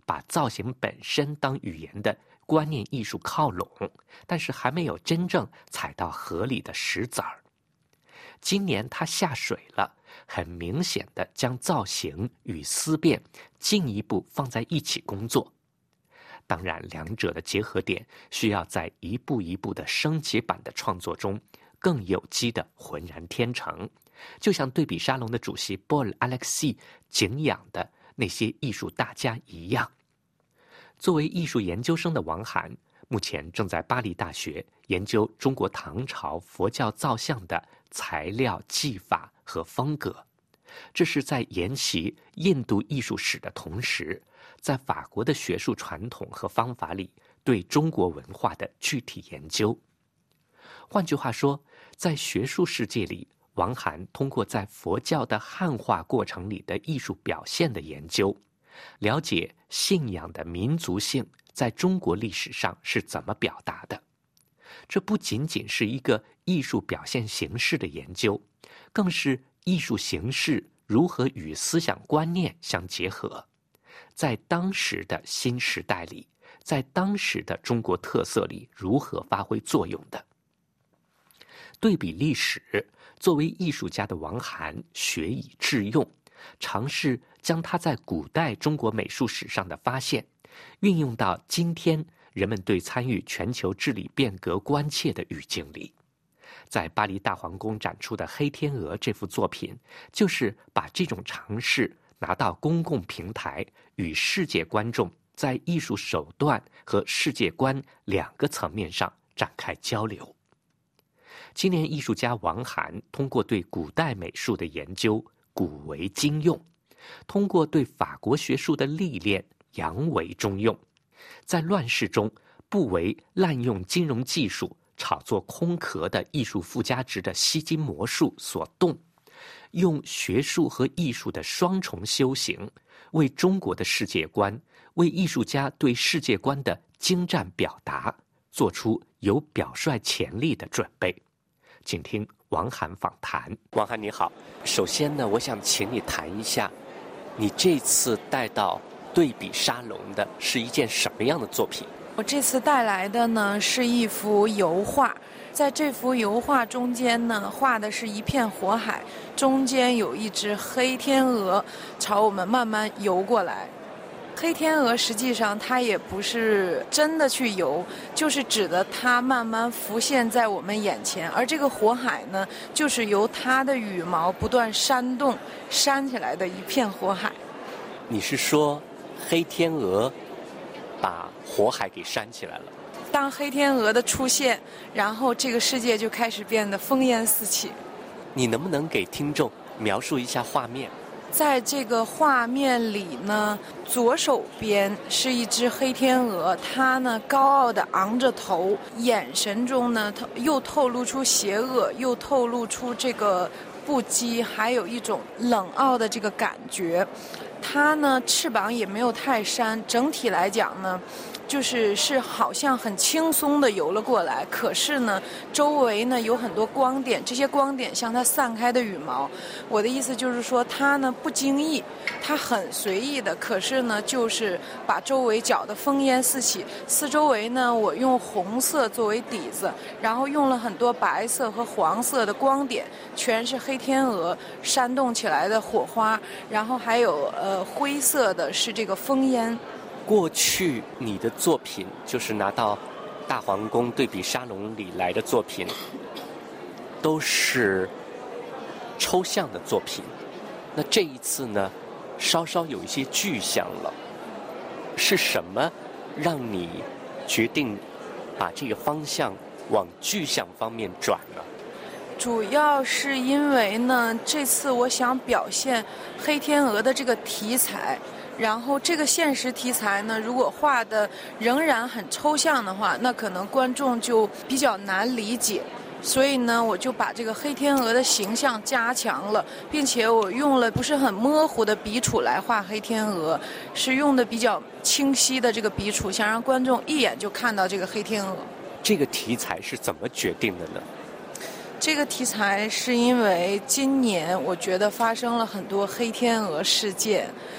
把造型本身当语言的观念艺术靠拢，但是还没有真正踩到河里的石子儿。今年他下水了，很明显的将造型与思辨进一步放在一起工作。当然，两者的结合点需要在一步一步的升级版的创作中更有机的浑然天成，就像对比沙龙的主席波尔·阿列克西敬仰的那些艺术大家一样。作为艺术研究生的王涵，目前正在巴黎大学研究中国唐朝佛教造像的材料、技法和风格。这是在研习印度艺术史的同时，在法国的学术传统和方法里对中国文化的具体研究。换句话说，在学术世界里，王涵通过在佛教的汉化过程里的艺术表现的研究，了解信仰的民族性在中国历史上是怎么表达的。这不仅仅是一个艺术表现形式的研究，更是艺术形式如何与思想观念相结合，在当时的新时代里，在当时的中国特色里如何发挥作用的。对比历史，作为艺术家的王涵学以致用，尝试将他在古代中国美术史上的发现运用到今天人们对参与全球治理变革关切的语境里。在巴黎大皇宫展出的《黑天鹅》这幅作品，就是把这种尝试拿到公共平台，与世界观众在艺术手段和世界观两个层面上展开交流。青年艺术家王涵通过对古代美术的研究，古为今用，通过对法国学术的历练，洋为中用，在乱世中不为滥用金融技术炒作空壳的艺术附加值的吸金魔术所动，用学术和艺术的双重修行，为中国的世界观，为艺术家对世界观的精湛表达，做出有表率潜力的准备。请听王涵访谈。王涵你好，首先呢，我想请你谈一下，你这次带到对比沙龙的是一件什么样的作品？ 我这次带来的呢是一幅油画，在这幅油画中间呢，画的是一片火海，中间有一只黑天鹅朝我们慢慢游过来。黑天鹅实际上它也不是真的去游，就是指的它慢慢浮现在我们眼前，而这个火海呢，就是由它的羽毛不断扇动扇起来的一片火海。 你是说黑天鹅把火海给扇起来了？ 当黑天鹅的出现，然后这个世界就开始变得烽烟四起。 你能不能给听众描述一下画面？ 在这个画面里呢，左手边是一只黑天鹅，它呢高傲地昂着头，眼神中呢又透露出邪恶，又透露出这个不羁，还有一种冷傲的这个感觉。它呢翅膀也没有太扇，整体来讲呢就是好像很轻松地游了过来，可是呢周围呢有很多光点，这些光点像它散开的羽毛。我的意思就是说，它呢不经意，它很随意的，可是呢就是把周围搅得烽烟四起。四周围呢我用红色作为底子，然后用了很多白色和黄色的光点，全是黑天鹅扇动起来的火花，然后还有灰色的是这个烽烟。 过去你的作品就是拿到大皇宫对比沙龙里来的作品，都是抽象的作品。那这一次呢，稍稍有一些具象了。是什么让你决定把这个方向往具象方面转呢？ 主要是因为呢，这次我想表现黑天鹅的这个题材。然后这个现实题材呢，如果画的仍然很抽象的话，那可能观众就比较难理解。所以呢，我就把这个黑天鹅的形象加强了，并且我用了不是很模糊的笔触来画黑天鹅，是用的比较清晰的这个笔触，想让观众一眼就看到这个黑天鹅。 这个题材是怎么决定的呢？ 这个题材是因为今年我觉得发生了很多黑天鹅事件。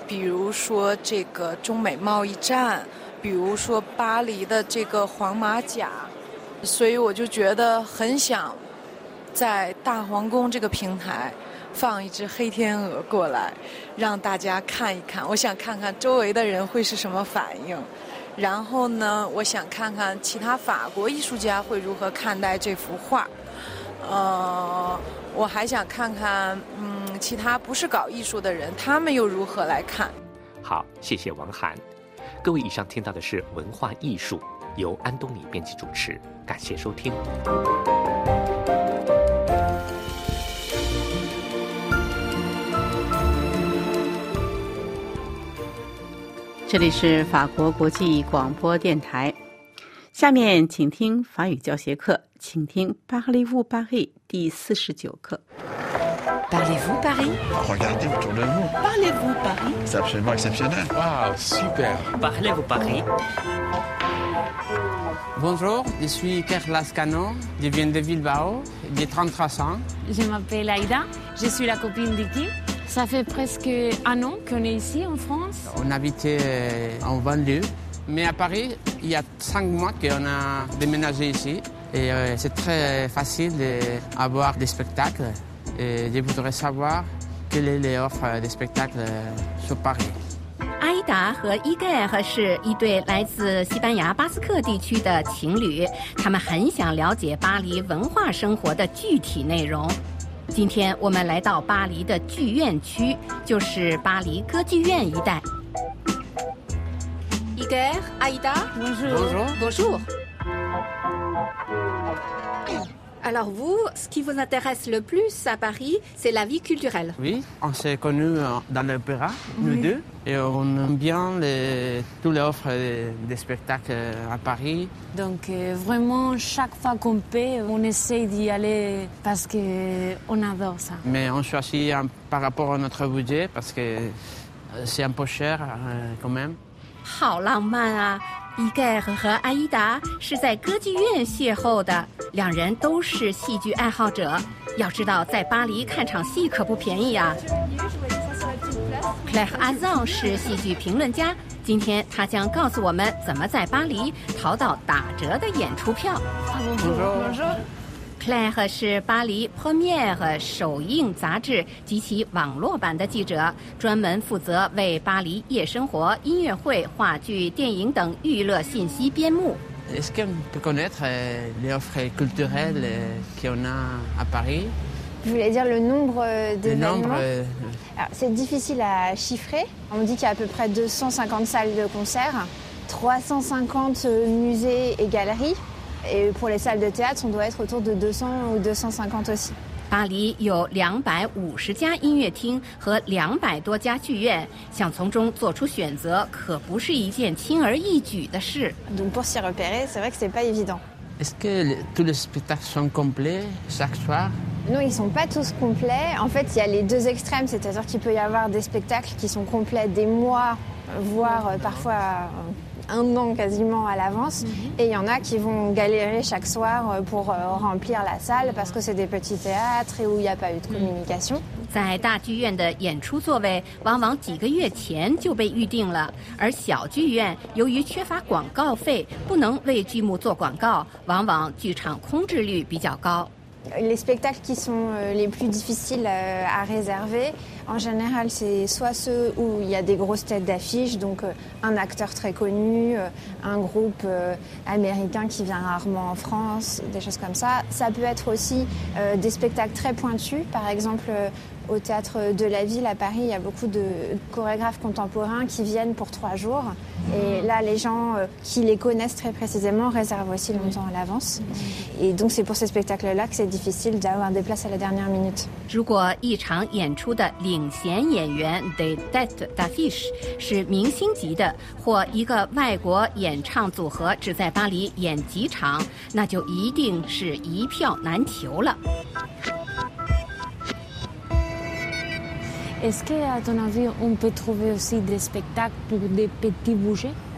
比如说这个中美贸易战，比如说巴黎的这个黄马甲，所以我就觉得很想在大皇宫这个平台放一只黑天鹅过来，让大家看一看。我想看看周围的人会是什么反应，然后呢，我想看看其他法国艺术家会如何看待这幅画。我还想看看，其他不是搞艺术的人，他们又如何来看。 好，谢谢王涵。各位，以上听到的是文化艺术，由安东尼编辑主持，感谢收听。 这里是法国国际广播电台，下面请听法语教学课，请听 Parlez-vous Paris 第49课。 Parlez-vous Paris? Regardez autour de vous. Parlez-vous Paris? C'est absolument exceptionnel. Waouh, super. Parlez-vous Paris? Bonjour, je suis Kerr Lascano, je viens de Bilbao, j'ai 33 ans. Je m'appelle Aïda, je suis la copine d'Iki. Ça fait presque un an qu'on est ici en France. On habitait en banlieue, mais à Paris, il y a 5 mois qu'on a déménagé ici. Et c'est très facile d'avoir des spectacles. Et je voudrais savoir quelle est l'offre des spectacles sur Paris. 阿依达和伊盖尔是一对来自西班牙巴斯克地区的情侣，他们很想了解巴黎文化生活的具体内容。今天我们来到巴黎的剧院区，就是巴黎歌剧院一带。伊盖尔，阿依达 Bonjour. Alors vous, ce qui vous intéresse le plus à Paris, c'est la vie culturelle. Oui, on s'est connus dans l'opéra, nous deux, et on aime bien toutes les offres des spectacles à Paris. Donc vraiment, chaque fois qu'on peut, on essaie d'y aller parce qu'on adore ça. Mais on choisit par rapport à notre budget parce que c'est un peu cher quand même. 好浪漫啊！伊盖尔和阿依达是在歌剧院邂逅的，两人都是戏剧爱好者。要知道，在巴黎看场戏可不便宜啊。Claire Azan 是戏剧评论家，今天他将告诉我们怎么在巴黎淘到打折的演出票。Claire 是巴黎 Première 首映杂志及其网络版的记者，专门负责为巴黎夜生活、音乐会、话剧、电影等娱乐信息编目。 Est-ce qu'on peut connaître les offres culturelles qu'on a à Paris? Je voulais dire le nombre d'événements. Alors, c'est difficile à chiffrer. On dit qu'il y a à peu près 250 salles de concert, 350 musées et galeries. Et pour les salles de théâtre, on doit être autour de 200 ou 250 aussi. 巴黎有250家音乐厅和200多家剧院，想从中做出选择，可不是一件轻而易举的事。 Donc pour s'y repérer, c'est vrai que c'est pas évident. Est-ce que tous les spectacles sont complets chaque soir? Non, ils sont pas tous complets. En fait, il y a les deux extrêmes, c'est-à-dire qu'il peut y avoir des spectacles qui sont complets des mois, voire parfois un an quasiment à l'avance. Et il y en a qui vont galérer chaque soir pour remplir la salle parce que c'est des petits théâtres et où il n'y a pas eu de communication. 在大剧院的演出座位往往几个月前就被预定了，而小剧院由于缺乏广告费，不能为剧目做广告，往往剧场空置率比较高。 Les spectacles qui sont les plus difficiles à réserver, en général, c'est soit ceux où il y a des grosses têtes d'affiche, donc un acteur très connu, un groupe américain qui vient rarement en France, des choses comme ça. Ça peut être aussi des spectacles très pointus, par exemple au Théâtre de la Ville à Paris, il y a beaucoup de chorégraphes contemporains qui viennent pour 3 jours. Et là, les gens qui les connaissent très précisément réservent aussi longtemps à l'avance. Et donc, c'est pour ces spectacles-là que c'est difficile d'avoir des places à la dernière minute. 如果一场演出的领衔演员 des têtes d'affiche 是明星级的，或一个外国演唱组合只在巴黎演几场，那就一定是一票难求了。 Est-ce qu'à ton avis, on peut trouver aussi des spectacles pour des petits budgets?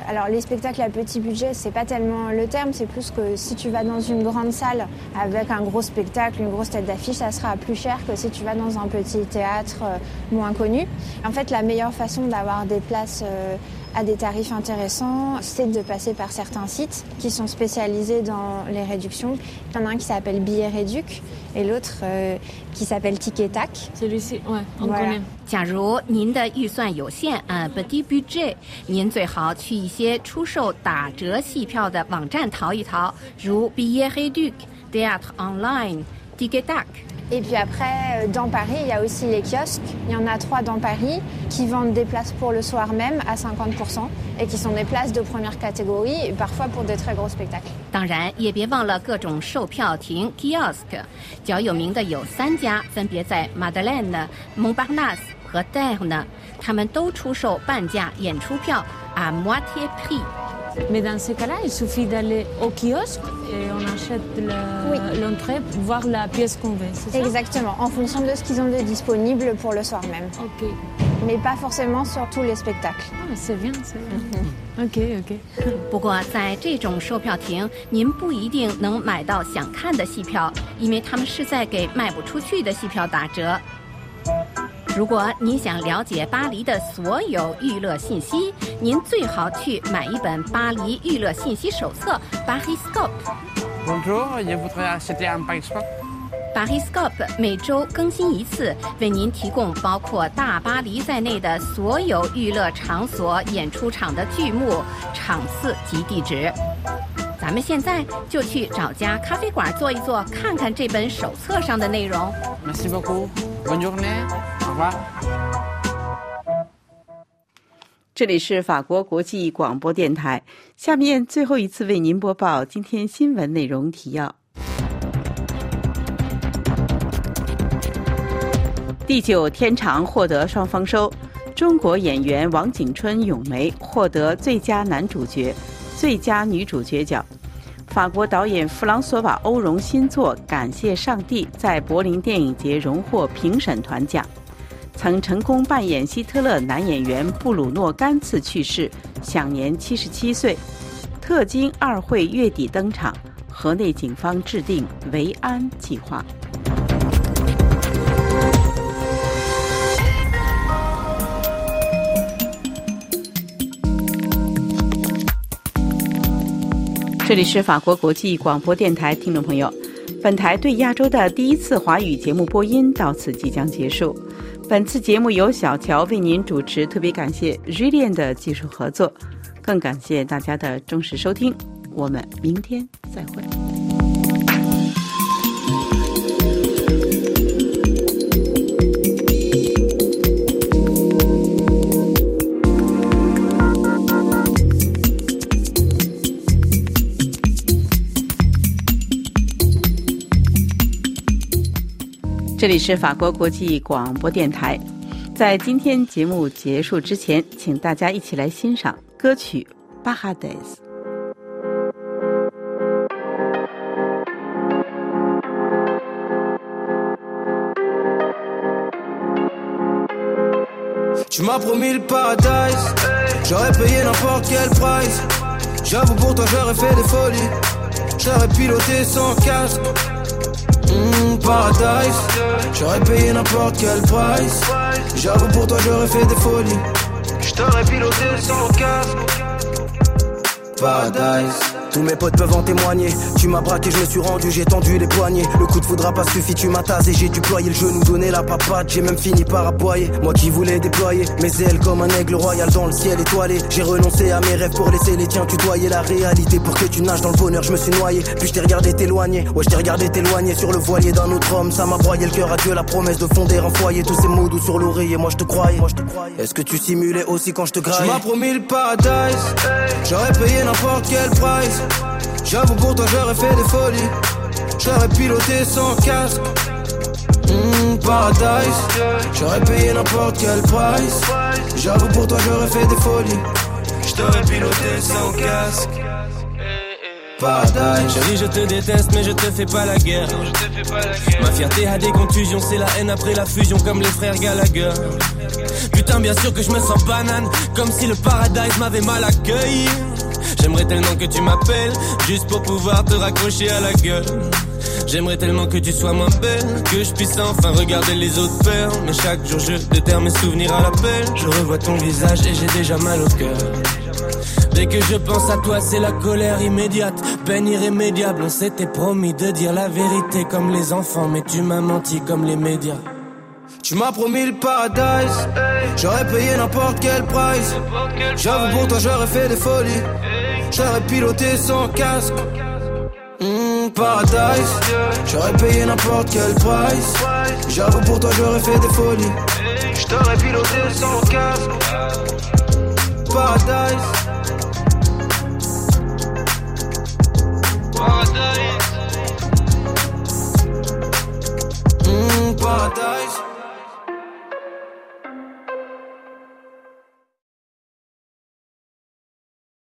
Alors les spectacles à petit budget, c'est pas tellement le terme, c'est plus que si tu vas dans une grande salle avec un gros spectacle, une grosse tête d'affiche, ça sera plus cher que si tu vas dans un petit théâtre moins connu. En fait, la meilleure façon d'avoir des places à des tarifs intéressants, c'est de passer par certains sites qui sont spécialisés dans les réductions. Il y en a un qui s'appelle Billet Réduc et l'autre qui s'appelle Tic-et-Tac. Celui-ci, ouais, on connaît. 假如您的预算有限，petit budget， 您最好去一些出售打折戏票的网站淘一淘，如 Billet Réduc、Théâtre Online、Tic-et-Tac。Et puis après, dans Paris, il y a aussi les kiosques. Il y en a 3 dans Paris qui vendent des places pour le soir même à 50% et qui sont des places de première catégorie et parfois pour des très gros spectacles. 当然，也别忘了各种售票亭 kiosk， 较有名的有3家，分别在 Madeleine、Montparnasse 和 Terre， 他们都出售半价演出票 à moitié prix。Mais dans ce cas-là, il suffit d'aller au kiosque et on achète l'entrée pour voir la pièce qu'on veut, c'est ça? Exactement, en fonction de ce qu'ils ont de disponible pour le soir même. Ok. Mais pas forcément sur tous les spectacles. Ah, c'est bien, c'est bien. OK。 不过在这种售票亭，您不一定能买到想看的戏票，因为他们是在给卖不出去的戏票打折。如果您想了解巴黎的所有娱乐信息，您最好去买一本巴黎娱乐信息手册 Pariscope。Bonjour, je voudrais acheter un Pariscope。Pariscope 每周更新一次，为您提供包括大巴黎在内的所有娱乐场所演出场的剧目、场次及地址。咱们现在就去找家咖啡馆坐一坐，看看这本手册上的内容。 Merci beaucoup. Bonne journée. Au revoir. 这里是法国国际广播电台，下面最后一次为您播报今天新闻内容提要。第9天长获得双丰收，中国演员王景春、咏梅获得最佳男主角、最佳女主角奖。法国导演弗朗索瓦·欧容新作《感谢上帝》在柏林电影节荣获评审团奖。曾成功扮演希特勒男演员布鲁诺·甘茨去世，享年77岁。特金2会月底登场，河内警方制定维安计划。这里是法国国际广播电台，听众朋友，本台对亚洲的第一次华语节目播音到此即将结束。本次节目由小乔为您主持，特别感谢 Julien 的技术合作，更感谢大家的忠实收听。我们明天再会。这里是法国国际广播电台。在今天节目结束之前，请大家一起来欣赏歌曲《Paradise》。 Tu m'as promis le paradise, j'aurais payé n'importe quel price. J'avoue pour toi j'aurais fait des folies, j'aurais piloté sans casque. Paradise, j'aurais payé n'importe quel price. J'avoue pour toi j'aurais fait des folies, j't'aurais piloté sans casque. Paradise, tous mes potes peuvent en témoigner. Tu m'as braqué, je me suis rendu, j'ai tendu les poignets. Le coup de foudre a pas suffi, tu m'as tasé. J'ai déployé le genou, donné la papade. J'ai même fini par aboyer, moi qui voulais déployer mes ailes comme un aigle royal dans le ciel étoilé. J'ai renoncé à mes rêves pour laisser les tiens tutoyer la réalité. Pour que tu nages dans le bonheur, je me suis noyé. Puis je t'ai regardé t'éloigner, ouais je t'ai regardé t'éloigner sur le voilier d'un autre homme. Ça m'a broyé le cœur, adieu la promesse de fonder un foyer. Tous ces mots doux sur l'oreiller, moi je te croyais. Est-ce que tu simulais aussi quand je te graillais? Tu m'as promis le paradise, j'aurais payé n'importe quel price. J'avoue pour toi j'aurais fait des folies, j'aurais piloté sans casque. Paradise, j'aurais payé n'importe quel price. J'avoue pour toi j'aurais fait des folies, j't'aurais piloté sans casque. Paradise. Chérie, je te déteste, mais je te fais pas la guerre. Ma fierté a des contusions, c'est la haine après la fusion, comme les frères Gallagher. Putain, bien sûr que je me sens banane, comme si le paradise m'avait mal accueilli. J'aimerais tellement que tu m'appelles, juste pour pouvoir te raccrocher à la gueule. J'aimerais tellement que tu sois moins belle, que je puisse enfin regarder les autres faire. Mais chaque jour je déterre mes souvenirs à l'appel. Je revois ton visage et j'ai déjà mal au cœur. Dès que je pense à toi, c'est la colère immédiate, peine irrémédiable. On s'était promis de dire la vérité comme les enfants, mais tu m'as menti comme les médias. Tu m'as promis le paradise, j'aurais payé n'importe quel price. J'avoue pour toi j'aurais fait des folies, j'aurais piloté sans casque. Paradise, j'aurais payé n'importe quel price. J'avoue pour toi j'aurais fait des folies, j'aurais piloté sans casque. Paradise. Paradise.